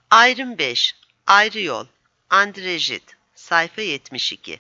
Ayrım 5. Ayrı Yol. André Gide. Sayfa 72.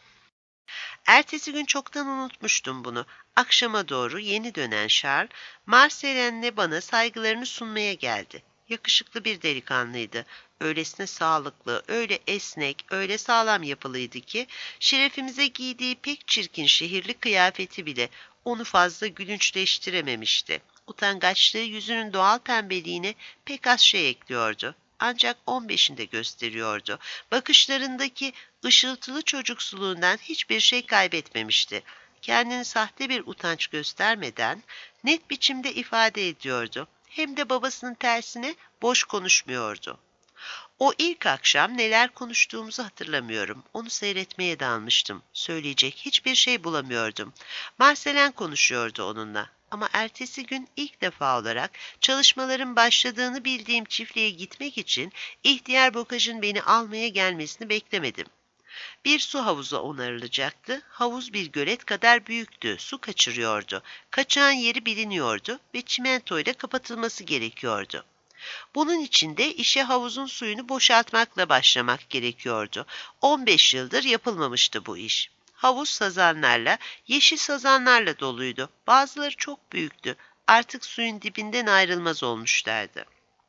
Ertesi gün çoktan unutmuştum bunu. Akşama doğru yeni dönen Charles, Marcelen'le bana saygılarını sunmaya geldi. Yakışıklı bir delikanlıydı. Öylesine sağlıklı, öyle esnek, öyle sağlam yapılıydı ki, şerefimize giydiği pek çirkin şehirli kıyafeti bile onu fazla gülünçleştirememişti. Utangaçlığı yüzünün doğal tembelliğine pek az şey ekliyordu. Ancak 15'inde gösteriyordu. Bakışlarındaki ışıltılı çocuksuluğundan hiçbir şey kaybetmemişti. Kendini sahte bir utanç göstermeden net biçimde ifade ediyordu. Hem de babasının tersine boş konuşmuyordu. O ilk akşam neler konuştuğumuzu hatırlamıyorum. Onu seyretmeye dalmıştım. Söyleyecek hiçbir şey bulamıyordum. Marcelen konuşuyordu onunla. Ama ertesi gün ilk defa olarak çalışmaların başladığını bildiğim çiftliğe gitmek için ihtiyar Bocaj'ın beni almaya gelmesini beklemedim. Bir su havuzu onarılacaktı. Havuz bir gölet kadar büyüktü. Su kaçırıyordu. Kaçağın yeri biliniyordu ve çimentoyla kapatılması gerekiyordu. Bunun için de işe havuzun suyunu boşaltmakla başlamak gerekiyordu. 15 yıldır yapılmamıştı bu iş. Havuz sazanlarla, yeşil sazanlarla doluydu. Bazıları çok büyüktü. Artık suyun dibinden ayrılmaz olmuşlardı.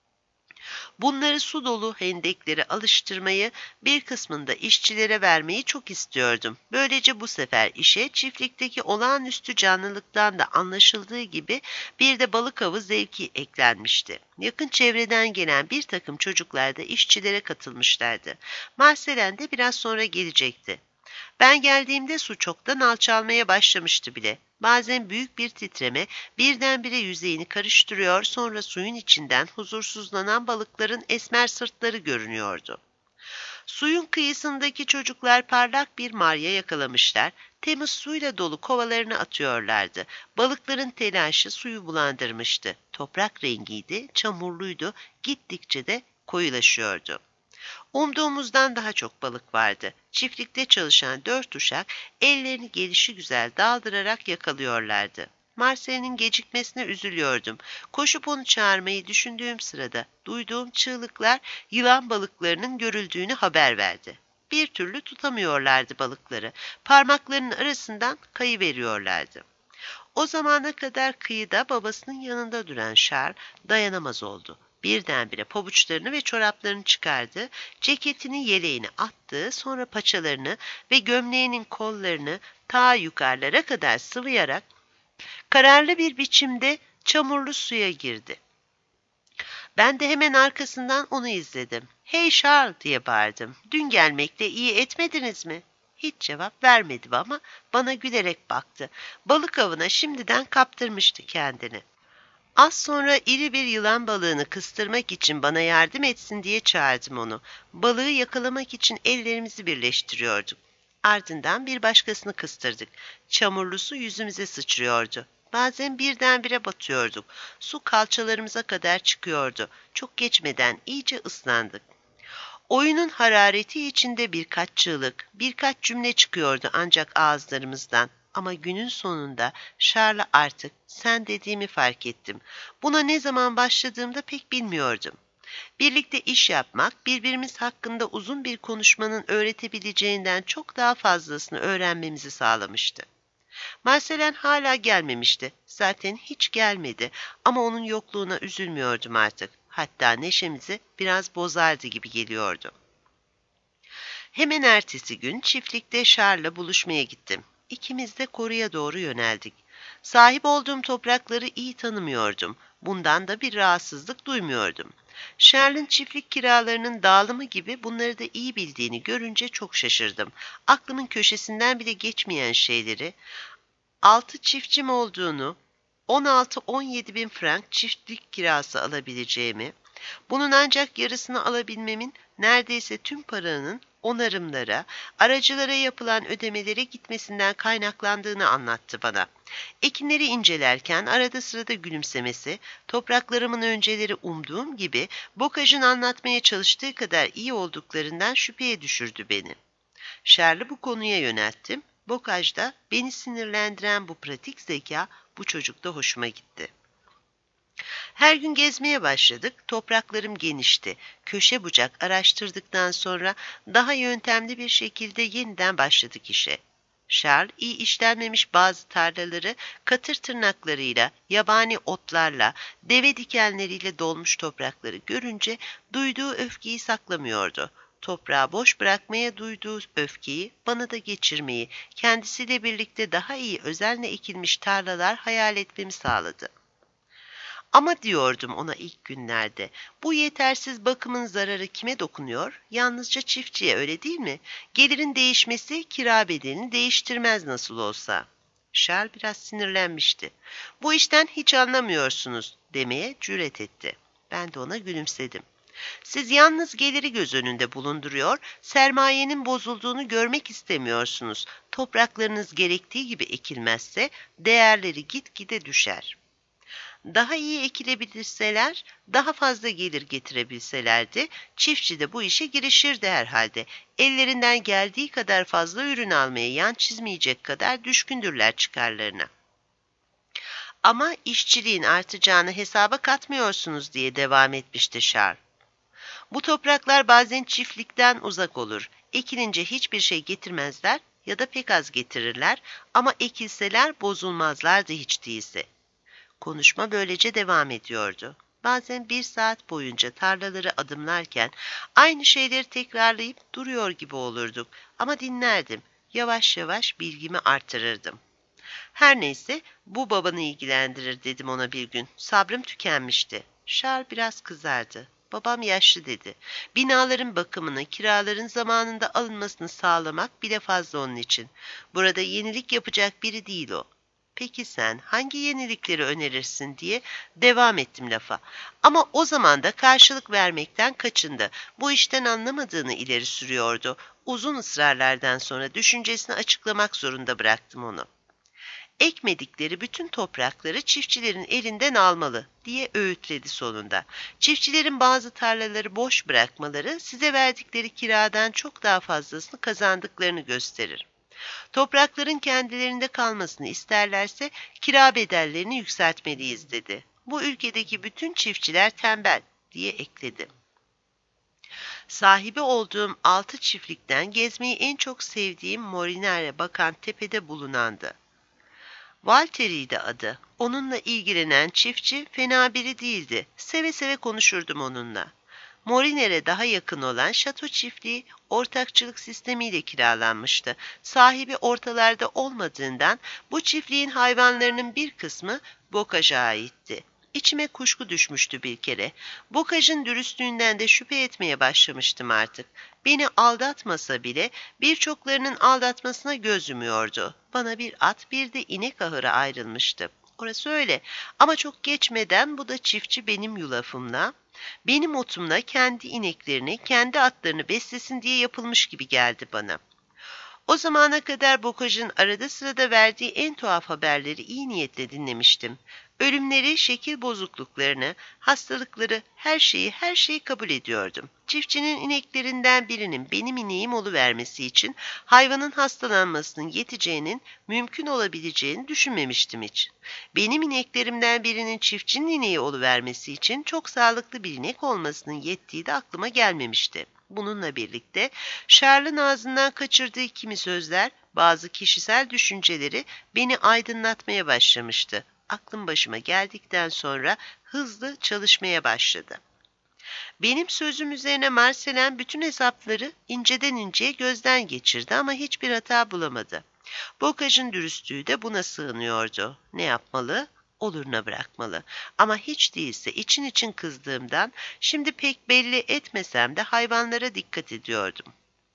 Bunları su dolu hendeklere alıştırmayı, bir kısmında işçilere vermeyi çok istiyordum. Böylece bu sefer işe çiftlikteki olağanüstü canlılıktan da anlaşıldığı gibi bir de balık avı zevki eklenmişti. Yakın çevreden gelen bir takım çocuklar da işçilere katılmışlardı. Marcelen de biraz sonra gelecekti. Ben geldiğimde su çoktan alçalmaya başlamıştı bile. Bazen büyük bir titreme birdenbire yüzeyini karıştırıyor, sonra suyun içinden huzursuzlanan balıkların esmer sırtları görünüyordu. Suyun kıyısındaki çocuklar parlak bir marya yakalamışlar, temiz suyla dolu kovalarını atıyorlardı. Balıkların telaşı suyu bulandırmıştı. Toprak rengiydi, çamurluydu, gittikçe de koyulaşıyordu. Umduğumuzdan daha çok balık vardı. Çiftlikte çalışan 4 uşak ellerini gelişigüzel daldırarak yakalıyorlardı. Marcel'in gecikmesine üzülüyordum. Koşup onu çağırmayı düşündüğüm sırada duyduğum çığlıklar yılan balıklarının görüldüğünü haber verdi. Bir türlü tutamıyorlardı balıkları. Parmaklarının arasından kayıveriyorlardı. O zamana kadar kıyıda babasının yanında duran Charles dayanamaz oldu. Birdenbire pabuçlarını ve çoraplarını çıkardı, ceketini yeleğine attı, sonra paçalarını ve gömleğinin kollarını ta yukarılara kadar sıvayarak kararlı bir biçimde çamurlu suya girdi. Ben de hemen arkasından onu izledim. "Hey Charles!" diye bağırdım. "Dün gelmekle iyi etmediniz mi?" Hiç cevap vermedi ama bana gülerek baktı. Balık avına şimdiden kaptırmıştı kendini. Az sonra iri bir yılan balığını kıstırmak için bana yardım etsin diye çağırdım onu. Balığı yakalamak için ellerimizi birleştiriyorduk. Ardından bir başkasını kıstırdık. Çamurlu su yüzümüze sıçrıyordu. Bazen birdenbire batıyorduk. Su kalçalarımıza kadar çıkıyordu. Çok geçmeden iyice ıslandık. Oyunun harareti içinde birkaç çığlık, birkaç cümle çıkıyordu ancak ağızlarımızdan. Ama günün sonunda Charles'a artık sen dediğimi fark ettim. Buna ne zaman başladığımda pek bilmiyordum. Birlikte iş yapmak, birbirimiz hakkında uzun bir konuşmanın öğretebileceğinden çok daha fazlasını öğrenmemizi sağlamıştı. Marcelen hala gelmemişti. Zaten hiç gelmedi ama onun yokluğuna üzülmüyordum artık. Hatta neşemizi biraz bozardı gibi geliyordu. Hemen ertesi gün çiftlikte Charles'la buluşmaya gittim. İkimiz de koruya doğru yöneldik. Sahip olduğum toprakları iyi tanımıyordum. Bundan da bir rahatsızlık duymuyordum. Charles'ın çiftlik kiralarının dağılımı gibi bunları da iyi bildiğini görünce çok şaşırdım. Aklımın köşesinden bile geçmeyen şeyleri, 6 çiftçim olduğunu, 16-17 bin frank çiftlik kirası alabileceğimi, bunun ancak yarısını alabilmemin neredeyse tüm paranın onarımlara, aracılara yapılan ödemelere gitmesinden kaynaklandığını anlattı bana. Ekinleri incelerken arada sırada gülümsemesi, topraklarımın önceleri umduğum gibi Bocaj'ın anlatmaya çalıştığı kadar iyi olduklarından şüpheye düşürdü beni. Charles'ı bu konuya yönelttim. Bocaj'da beni sinirlendiren bu pratik zeka bu çocukta hoşuma gitti. Her gün gezmeye başladık, topraklarım genişti. Köşe bucak araştırdıktan sonra daha yöntemli bir şekilde yeniden başladık işe. Charles, iyi işlenmemiş bazı tarlaları katır tırnaklarıyla, yabani otlarla, deve dikenleriyle dolmuş toprakları görünce duyduğu öfkeyi saklamıyordu. Toprağı boş bırakmaya duyduğu öfkeyi bana da geçirmeyi, kendisiyle birlikte daha iyi özenle ekilmiş tarlalar hayal etmemi sağladı. Ama diyordum ona ilk günlerde, bu yetersiz bakımın zararı kime dokunuyor? Yalnızca çiftçiye, öyle değil mi? Gelirin değişmesi kira bedelini değiştirmez nasıl olsa. Charles biraz sinirlenmişti. Bu işten hiç anlamıyorsunuz demeye cüret etti. Ben de ona gülümsedim. Siz yalnız geliri göz önünde bulunduruyor, sermayenin bozulduğunu görmek istemiyorsunuz. Topraklarınız gerektiği gibi ekilmezse değerleri gitgide düşer. Daha iyi ekilebilseler, daha fazla gelir getirebilselerdi, çiftçi de bu işe girişirdi herhalde. Ellerinden geldiği kadar fazla ürün almaya yan çizmeyecek kadar düşkündürler çıkarlarına. Ama işçiliğin artacağını hesaba katmıyorsunuz diye devam etmişti Charles. Bu topraklar bazen çiftlikten uzak olur. Ekilince hiçbir şey getirmezler ya da pek az getirirler ama ekilseler bozulmazlardı hiç değilse. Konuşma böylece devam ediyordu. Bazen 1 saat boyunca tarlaları adımlarken aynı şeyleri tekrarlayıp duruyor gibi olurduk ama dinlerdim. Yavaş yavaş bilgimi artırırdım. Her neyse, bu babanı ilgilendirir dedim ona bir gün. Sabrım tükenmişti. Charles biraz kızardı. Babam yaşlı dedi. Binaların bakımını, kiraların zamanında alınmasını sağlamak bile fazla onun için. Burada yenilik yapacak biri değil o. Peki sen hangi yenilikleri önerirsin diye devam ettim lafa. Ama o zaman da karşılık vermekten kaçındı. Bu işten anlamadığını ileri sürüyordu. Uzun ısrarlardan sonra düşüncesini açıklamak zorunda bıraktım onu. Ekmedikleri bütün toprakları çiftçilerin elinden almalı diye öğütledi sonunda. Çiftçilerin bazı tarlaları boş bırakmaları size verdikleri kiradan çok daha fazlasını kazandıklarını gösterir. Toprakların kendilerinde kalmasını isterlerse kira bedellerini yükseltmeliyiz dedi. Bu ülkedeki bütün çiftçiler tembel diye ekledi. Sahibi olduğum 6 çiftlikten gezmeyi en çok sevdiğim Morinare bakan tepede bulunandı. Valteriydi adı. Onunla ilgilenen çiftçi fena biri değildi. Seve seve konuşurdum onunla. Moriner'e daha yakın olan şato çiftliği ortakçılık sistemiyle kiralanmıştı. Sahibi ortalarda olmadığından bu çiftliğin hayvanlarının bir kısmı Bocaj'a aitti. İçime kuşku düşmüştü bir kere. Bocaj'ın dürüstlüğünden de şüphe etmeye başlamıştım artık. Beni aldatmasa bile birçoklarının aldatmasına göz yumuyordu. Bana bir at bir de inek ahırı ayrılmıştı. Orası öyle ama çok geçmeden bu da çiftçi benim yulafımla, benim otumla kendi ineklerini, kendi atlarını beslesin diye yapılmış gibi geldi bana. O zamana kadar Bocaj'ın arada sırada verdiği en tuhaf haberleri iyi niyetle dinlemiştim. Ölümleri, şekil bozukluklarını, hastalıkları, her şeyi kabul ediyordum. Çiftçinin ineklerinden birinin benim ineğim oluvermesi için hayvanın hastalanmasının yeteceğinin mümkün olabileceğini düşünmemiştim hiç. Benim ineklerimden birinin çiftçinin ineği oluvermesi için çok sağlıklı bir inek olmasının yettiği de aklıma gelmemişti. Bununla birlikte Charles'ın ağzından kaçırdığı kimi sözler, bazı kişisel düşünceleri beni aydınlatmaya başlamıştı. Aklım başıma geldikten sonra hızlı çalışmaya başladı. Benim sözüm üzerine Marcelen bütün hesapları inceden inceye gözden geçirdi ama hiçbir hata bulamadı. Bocaj'ın dürüstlüğü de buna sığınıyordu. Ne yapmalı? Oluruna bırakmalı. Ama hiç değilse için için kızdığımdan şimdi pek belli etmesem de hayvanlara dikkat ediyordum.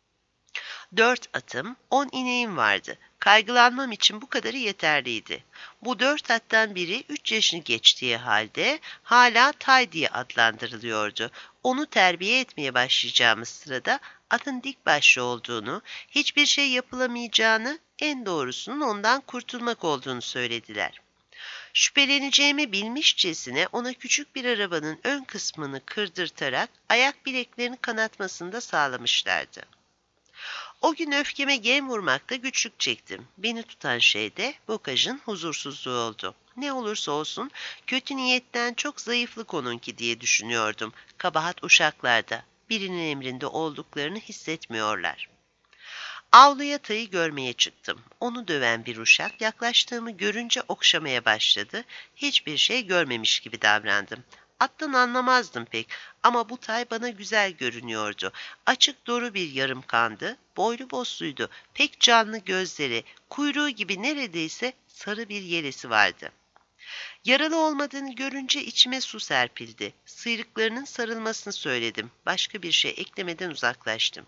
4 atım, 10 ineğim vardı. Kaygılanmam için bu kadarı yeterliydi. Bu 4 attan biri 3 yaşını geçtiği halde hala Tay diye adlandırılıyordu. Onu terbiye etmeye başlayacağımız sırada atın dik başlı olduğunu, hiçbir şey yapılamayacağını, en doğrusunun ondan kurtulmak olduğunu söylediler. Şüpheleneceğimi bilmişçesine ona küçük bir arabanın ön kısmını kırdırtarak ayak bileklerini kanatmasını da sağlamışlardı. O gün öfkeme gem vurmakta güçlük çektim. Beni tutan şey de Bokaj'ın huzursuzluğu oldu. Ne olursa olsun kötü niyetten çok zayıflık onunki diye düşünüyordum. Kabahat uşaklarda. Birinin emrinde olduklarını hissetmiyorlar. Avluya Tay'ı görmeye çıktım. Onu döven bir uşak yaklaştığımı görünce okşamaya başladı. Hiçbir şey görmemiş gibi davrandım. Attan anlamazdım pek ama bu Tay bana güzel görünüyordu. Açık doğru bir yarım kandı, boylu bosluydu, pek canlı gözleri, kuyruğu gibi neredeyse sarı bir yelesi vardı. Yaralı olmadığını görünce içime su serpildi. Sıyrıklarının sarılmasını söyledim. Başka bir şey eklemeden uzaklaştım.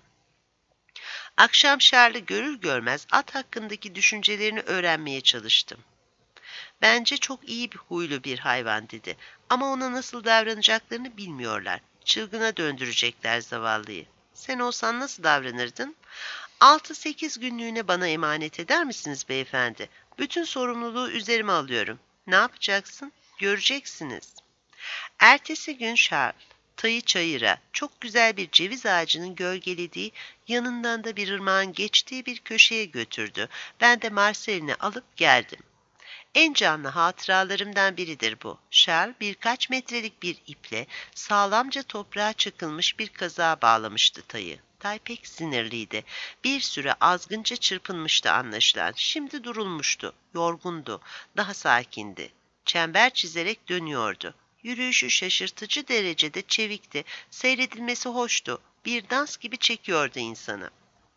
Akşam Charles'ı görür görmez at hakkındaki düşüncelerini öğrenmeye çalıştım. Bence çok iyi bir huylu bir hayvan dedi. Ama ona nasıl davranacaklarını bilmiyorlar. Çılgına döndürecekler zavallıyı. Sen olsan nasıl davranırdın? 6-8 günlüğüne bana emanet eder misiniz beyefendi? Bütün sorumluluğu üzerime alıyorum. Ne yapacaksın? Göreceksiniz. Ertesi gün Charles, Tay'ı çayıra, çok güzel bir ceviz ağacının gölgelediği, yanından da bir ırmağın geçtiği bir köşeye götürdü. Ben de Marcel'ini alıp geldim. En canlı hatıralarımdan biridir bu. Charles birkaç metrelik bir iple sağlamca toprağa çakılmış bir kazığa bağlamıştı Tay'ı. Tay pek sinirliydi. Bir süre azgınca çırpınmıştı anlaşılan. Şimdi durulmuştu, yorgundu, daha sakindi. Çember çizerek dönüyordu. Yürüyüşü şaşırtıcı derecede çevikti, seyredilmesi hoştu. Bir dans gibi çekiyordu insanı.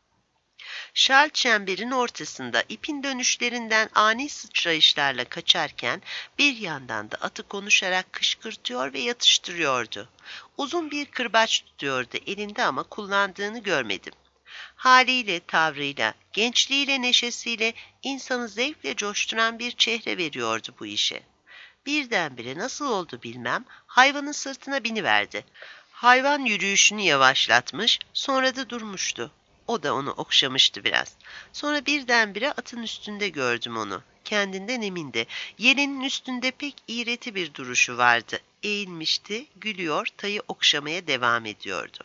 Şal çemberin ortasında ipin dönüşlerinden ani sıçrayışlarla kaçarken bir yandan da atı konuşarak kışkırtıyor ve yatıştırıyordu. Uzun bir kırbaç tutuyordu elinde ama kullandığını görmedim. Haliyle, tavrıyla, gençliğiyle, neşesiyle insanı zevkle coşturan bir çehre veriyordu bu işe. Birdenbire nasıl oldu bilmem, hayvanın sırtına biniverdi. Hayvan yürüyüşünü yavaşlatmış, sonra da durmuştu. O da onu okşamıştı biraz. Sonra birdenbire atın üstünde gördüm onu. Kendinden emindi. Yelinin üstünde pek iğreti bir duruşu vardı. Eğilmişti, gülüyor, Tay'ı okşamaya devam ediyordu.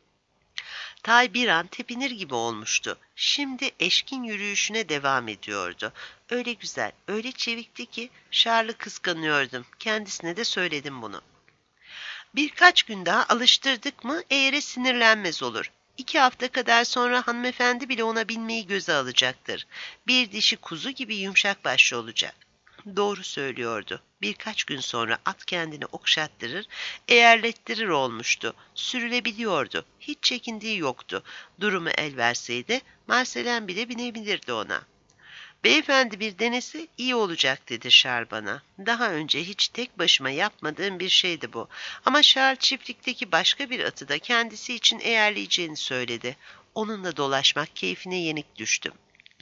Tay bir an tepinir gibi olmuştu. Şimdi eşkin yürüyüşüne devam ediyordu. Öyle güzel, öyle çevikti ki Charles'ı kıskanıyordum. Kendisine de söyledim bunu. Birkaç gün daha alıştırdık mı eğere sinirlenmez olur. 2 hafta kadar sonra hanımefendi bile ona binmeyi göze alacaktır. Bir dişi kuzu gibi yumuşak başlı olacak. Doğru söylüyordu. Birkaç gün sonra at kendini okşattırır, eğerlettirir olmuştu. Sürülebiliyordu. Hiç çekindiği yoktu. Durumu el verseydi Marcelen bile binebilirdi ona. Beyefendi bir denesi iyi olacak dedi Charles bana. Daha önce hiç tek başıma yapmadığım bir şeydi bu. Ama Charles çiftlikteki başka bir atı da kendisi için eğerleyeceğini söyledi. Onunla dolaşmak keyfine yenik düştüm.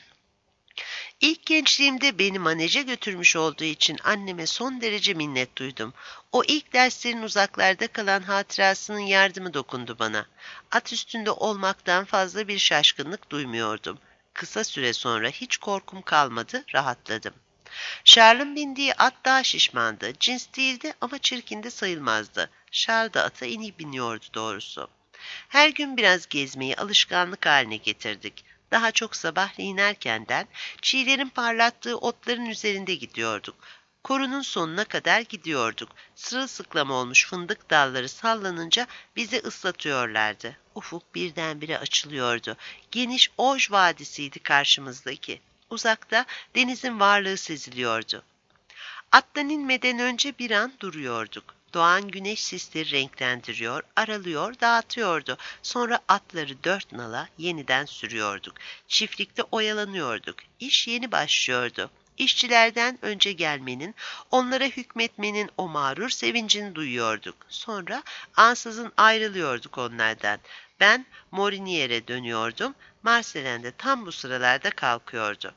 İlk gençliğimde beni maneje götürmüş olduğu için anneme son derece minnet duydum. O ilk derslerin uzaklarda kalan hatırasının yardımı dokundu bana. At üstünde olmaktan fazla bir şaşkınlık duymuyordum. Kısa süre sonra hiç korkum kalmadı, rahatladım. Charles'ın bindiği at daha şişmandı, cins değildi ama çirkin de sayılmazdı. Charles da ata en iyi biniyordu doğrusu. Her gün biraz gezmeyi alışkanlık haline getirdik. Daha çok sabahleyin erkenden çiğlerin parlattığı otların üzerinde gidiyorduk. Korunun sonuna kadar gidiyorduk. Sırılsıklam olmuş fındık dalları sallanınca bizi ıslatıyorlardı. Ufuk birdenbire açılıyordu. Geniş Oj Vadisi'ydi karşımızdaki. Uzakta denizin varlığı seziliyordu. Attan inmeden önce bir an duruyorduk. Doğan güneş sisleri renklendiriyor, aralıyor, dağıtıyordu. Sonra atları 4 nala yeniden sürüyorduk. Çiftlikte oyalanıyorduk. İş yeni başlıyordu. İşçilerden önce gelmenin, onlara hükmetmenin o mağrur sevincini duyuyorduk. Sonra ansızın ayrılıyorduk onlardan. Ben Morinier'e dönüyordum. Marcelen de tam bu sıralarda kalkıyordu.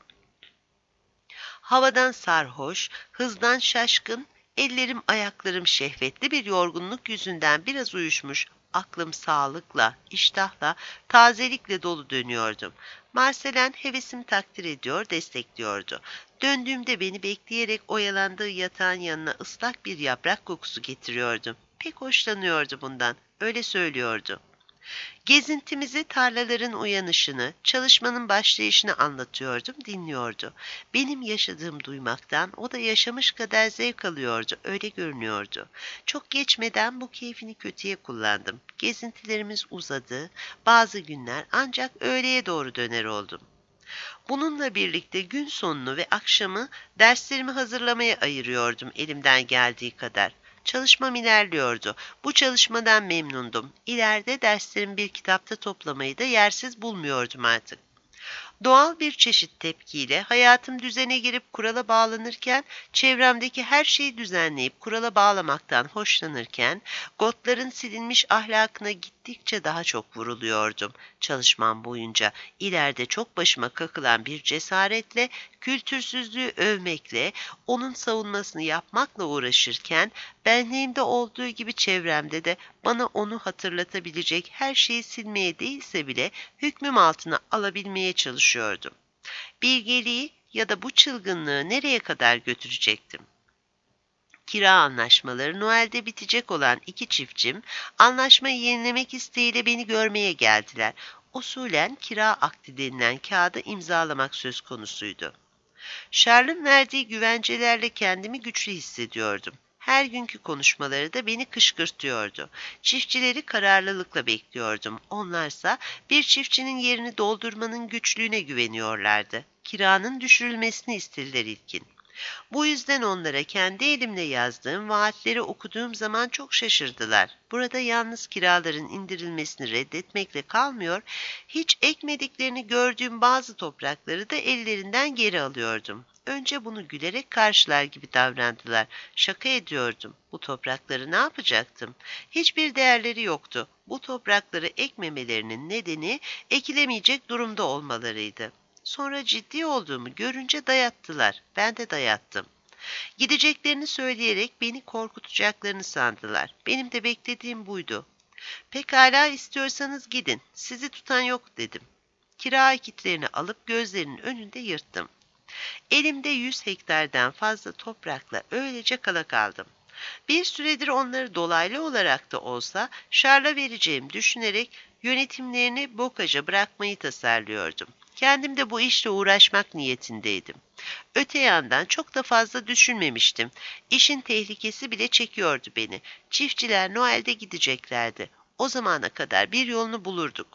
Havadan sarhoş, hızdan şaşkın, ellerim ayaklarım şehvetli bir yorgunluk yüzünden biraz uyuşmuş, aklım sağlıkla, iştahla, tazelikle dolu dönüyordum. Marcelen hevesimi takdir ediyor, destekliyordu. Döndüğümde beni bekleyerek oyalandığı yatağın yanına ıslak bir yaprak kokusu getiriyordu. Pek hoşlanıyordu bundan, öyle söylüyordu. Gezintimizi, tarlaların uyanışını, çalışmanın başlayışını anlatıyordum, dinliyordu. Benim yaşadığım duymaktan o da yaşamış kadar zevk alıyordu, öyle görünüyordu. Çok geçmeden bu keyfini kötüye kullandım. Gezintilerimiz uzadı, bazı günler ancak öğleye doğru döner oldum. Bununla birlikte gün sonunu ve akşamı derslerimi hazırlamaya ayırıyordum elimden geldiği kadar. Çalışmam ilerliyordu. Bu çalışmadan memnundum. İleride derslerimi bir kitapta toplamayı da yersiz bulmuyordum artık. Doğal bir çeşit tepkiyle hayatım düzene girip kurala bağlanırken, çevremdeki her şeyi düzenleyip kurala bağlamaktan hoşlanırken, Gotların silinmiş ahlakına gittikçe daha çok vuruluyordum. Çalışmam boyunca ileride çok başıma kakılan bir cesaretle, kültürsüzlüğü övmekle, onun savunmasını yapmakla uğraşırken, benliğimde olduğu gibi çevremde de bana onu hatırlatabilecek her şeyi silmeye değilse bile hükmüm altına alabilmeye çalışıyordum. Bilgeliği ya da bu çılgınlığı nereye kadar götürecektim? Kira anlaşmaları Noel'de bitecek olan iki çiftçim, anlaşmayı yenilemek isteğiyle beni görmeye geldiler. Usulen kira akdi denilen kağıdı imzalamak söz konusuydu. Charles'ın verdiği güvencelerle kendimi güçlü hissediyordum. Her günkü konuşmaları da beni kışkırtıyordu. Çiftçileri kararlılıkla bekliyordum. Onlarsa bir çiftçinin yerini doldurmanın güçlüğüne güveniyorlardı. Kiranın düşürülmesini istediler ilkin. Bu yüzden onlara kendi elimle yazdığım vaatleri okuduğum zaman çok şaşırdılar. Burada yalnız kiraların indirilmesini reddetmekle kalmıyor, hiç ekmediklerini gördüğüm bazı toprakları da ellerinden geri alıyordum. Önce bunu gülerek karşılar gibi davrandılar. Şaka ediyordum. Bu toprakları ne yapacaktım? Hiçbir değerleri yoktu. Bu toprakları ekmemelerinin nedeni ekilemeyecek durumda olmalarıydı. Sonra ciddi olduğumu görünce dayattılar. Ben de dayattım. Gideceklerini söyleyerek beni korkutacaklarını sandılar. Benim de beklediğim buydu. Pekala istiyorsanız gidin. Sizi tutan yok dedim. Kira akitlerini alıp gözlerinin önünde yırttım. Elimde 100 hektardan fazla toprakla öylece kala kaldım. Bir süredir onları dolaylı olarak da olsa Şarl'a vereceğim düşünerek yönetimlerini Bocaj'a bırakmayı tasarlıyordum. Kendim de bu işle uğraşmak niyetindeydim. Öte yandan çok da fazla düşünmemiştim. İşin tehlikesi bile çekiyordu beni. Çiftçiler Noel'de gideceklerdi. O zamana kadar bir yolunu bulurduk.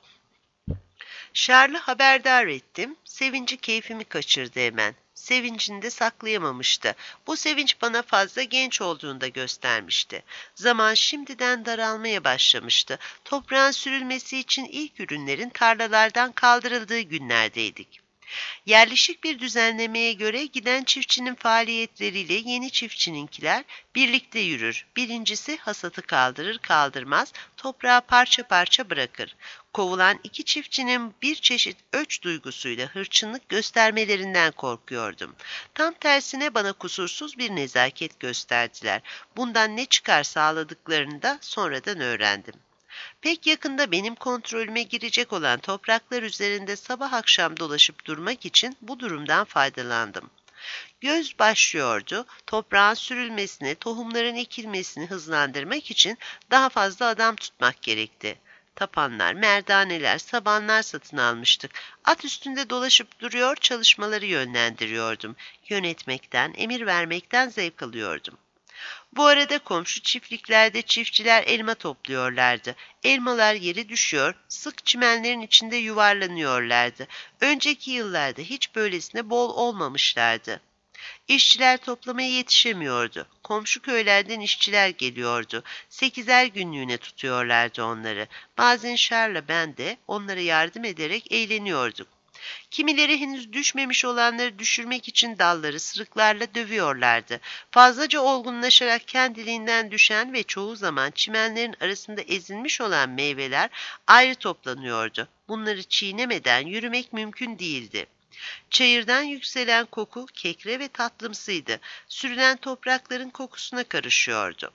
Charles'ı haberdar ettim. Sevinci keyfimi kaçırdı hemen. Sevincini de saklayamamıştı. Bu sevinç bana fazla genç olduğunda göstermişti. Zaman şimdiden daralmaya başlamıştı. Toprağın sürülmesi için ilk ürünlerin tarlalardan kaldırıldığı günlerdeydik. Yerleşik bir düzenlemeye göre giden çiftçinin faaliyetleriyle yeni çiftçininkiler birlikte yürür. Birincisi hasatı kaldırır kaldırmaz toprağı parça parça bırakır. Kovulan iki çiftçinin bir çeşit öç duygusuyla hırçınlık göstermelerinden korkuyordum. Tam tersine bana kusursuz bir nezaket gösterdiler. Bundan ne çıkar sağladıklarını da sonradan öğrendim. Pek yakında benim kontrolüme girecek olan topraklar üzerinde sabah akşam dolaşıp durmak için bu durumdan faydalandım. Göz başlıyordu, toprağın sürülmesini, tohumların ekilmesini hızlandırmak için daha fazla adam tutmak gerekti. Tapanlar, merdaneler, sabanlar satın almıştık. At üstünde dolaşıp duruyor, çalışmaları yönlendiriyordum. Yönetmekten, emir vermekten zevk alıyordum. Bu arada komşu çiftliklerde çiftçiler elma topluyorlardı. Elmalar yere düşüyor, sık çimenlerin içinde yuvarlanıyorlardı. Önceki yıllarda hiç böylesine bol olmamışlardı. İşçiler toplamaya yetişemiyordu. Komşu köylerden işçiler geliyordu. 8'er günlüğüne tutuyorlardı onları. Bazen Şar'la ben de onlara yardım ederek eğleniyorduk. Kimileri henüz düşmemiş olanları düşürmek için dalları sırıklarla dövüyorlardı. Fazlaca olgunlaşarak kendiliğinden düşen ve çoğu zaman çimenlerin arasında ezilmiş olan meyveler ayrı toplanıyordu. Bunları çiğnemeden yürümek mümkün değildi. Çayırdan yükselen koku kekre ve tatlımsıydı. Sürülen toprakların kokusuna karışıyordu.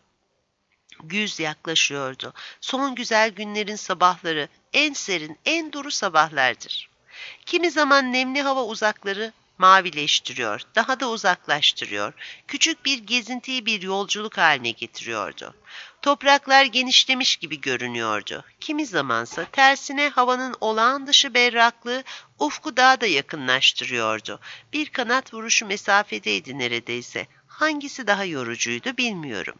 Güz yaklaşıyordu. Son güzel günlerin sabahları en serin, en duru sabahlardır. Kimi zaman nemli hava uzakları mavileştiriyor, daha da uzaklaştırıyor. Küçük bir gezintiyi bir yolculuk haline getiriyordu. Topraklar genişlemiş gibi görünüyordu. Kimi zamansa tersine havanın olağan dışı berraklığı ufku daha da yakınlaştırıyordu. Bir kanat vuruşu mesafedeydi neredeyse. Hangisi daha yorucuydu bilmiyorum.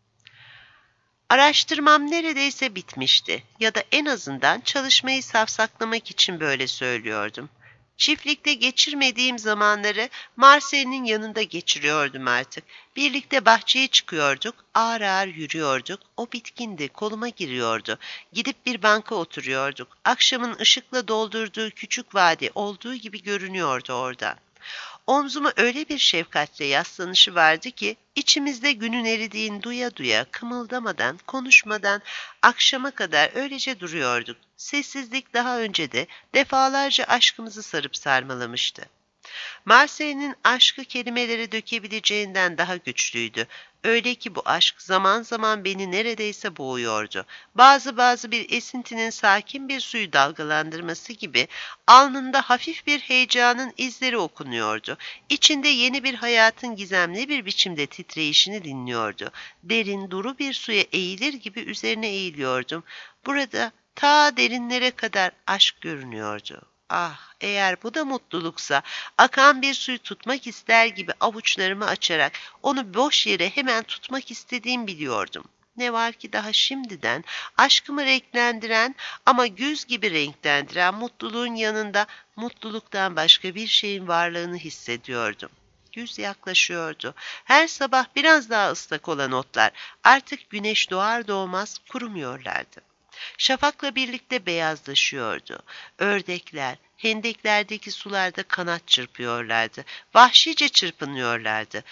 Araştırmam neredeyse bitmişti ya da en azından çalışmayı safsaklamak için böyle söylüyordum. Çiftlikte geçirmediğim zamanları Marcel'in yanında geçiriyordum artık. Birlikte bahçeye çıkıyorduk, ağır ağır yürüyorduk. O bitkindi, koluma giriyordu. Gidip bir banka oturuyorduk. Akşamın ışıkla doldurduğu küçük vadi olduğu gibi görünüyordu orada. Omzuma öyle bir şefkatle yaslanışı vardı ki, içimizde günün eridiğini duya duya, kımıldamadan, konuşmadan akşama kadar öylece duruyorduk. Sessizlik daha önce de defalarca aşkımızı sarıp sarmalamıştı. Marseille'nin aşkı kelimeleri dökebileceğinden daha güçlüydü. Öyle ki bu aşk zaman zaman beni neredeyse boğuyordu. Bazı bir esintinin sakin bir suyu dalgalandırması gibi alnında hafif bir heyecanın izleri okunuyordu. İçinde yeni bir hayatın gizemli bir biçimde titreyişini dinliyordu. Derin, duru bir suya eğilir gibi üzerine eğiliyordum. Burada ta derinlere kadar aşk görünüyordu. Ah, eğer bu da mutluluksa, akan bir suyu tutmak ister gibi avuçlarımı açarak onu boş yere hemen tutmak istediğimi biliyordum. Ne var ki daha şimdiden aşkımı renklendiren ama güz gibi renklendiren mutluluğun yanında mutluluktan başka bir şeyin varlığını hissediyordum. Güz yaklaşıyordu. Her sabah biraz daha ıslak olan otlar artık güneş doğar doğmaz kurumuyorlardı. Şafakla birlikte beyazlaşıyordu. Ördekler, hendeklerdeki sularda kanat çırpıyorlardı. Vahşice çırpınıyorlardı.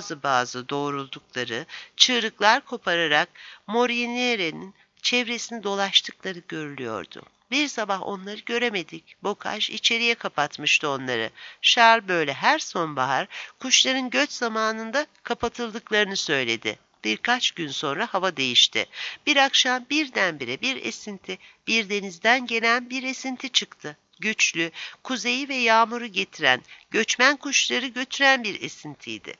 Bazı doğruldukları, çığlıklar kopararak Moriniere'nin çevresini dolaştıkları görülüyordu. Bir sabah onları göremedik. Bocage içeriye kapatmıştı onları. Charles böyle her sonbahar kuşların göç zamanında kapatıldıklarını söyledi. Birkaç gün sonra hava değişti. Bir akşam birdenbire bir esinti, bir denizden gelen bir esinti çıktı. Güçlü, kuzeyi ve yağmuru getiren, göçmen kuşları götüren bir esintiydi.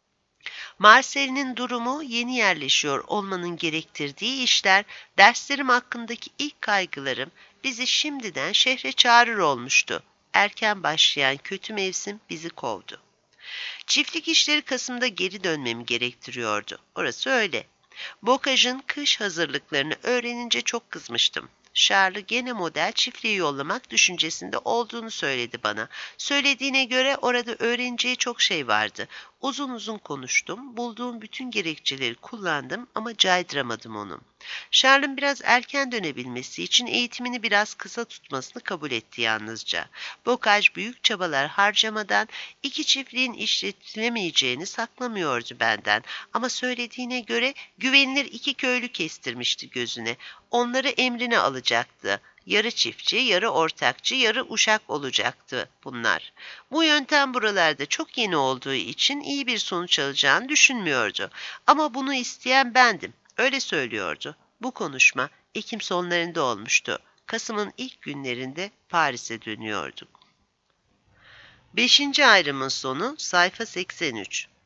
Marcel'in durumu yeni yerleşiyor olmanın gerektirdiği işler, derslerim hakkındaki ilk kaygılarım bizi şimdiden şehre çağırır olmuştu. Erken başlayan kötü mevsim bizi kovdu. Çiftlik işleri Kasım'da geri dönmemi gerektiriyordu. Orası öyle. Bocage'ın kış hazırlıklarını öğrenince çok kızmıştım. Charles'ı gene model çiftliğe yollamak düşüncesinde olduğunu söyledi bana. Söylediğine göre orada öğreneceği çok şey vardı. Uzun uzun konuştum, bulduğum bütün gerekçeleri kullandım ama caydıramadım onu. Charles'ın biraz erken dönebilmesi için eğitimini biraz kısa tutmasını kabul etti yalnızca. Bocage büyük çabalar harcamadan iki çiftliğin işletilemeyeceğini saklamıyordu benden ama söylediğine göre güvenilir iki köylü kestirmişti gözüne. Onları emrine alacaktı. Yarı çiftçi, yarı ortakçı, yarı uşak olacaktı bunlar. Bu yöntem buralarda çok yeni olduğu için iyi bir sonuç alacağını düşünmüyordu. Ama bunu isteyen bendim. Öyle söylüyordu. Bu konuşma Ekim sonlarında olmuştu. Kasım'ın ilk günlerinde Paris'e dönüyorduk. 5. ayrımın sonu sayfa 83.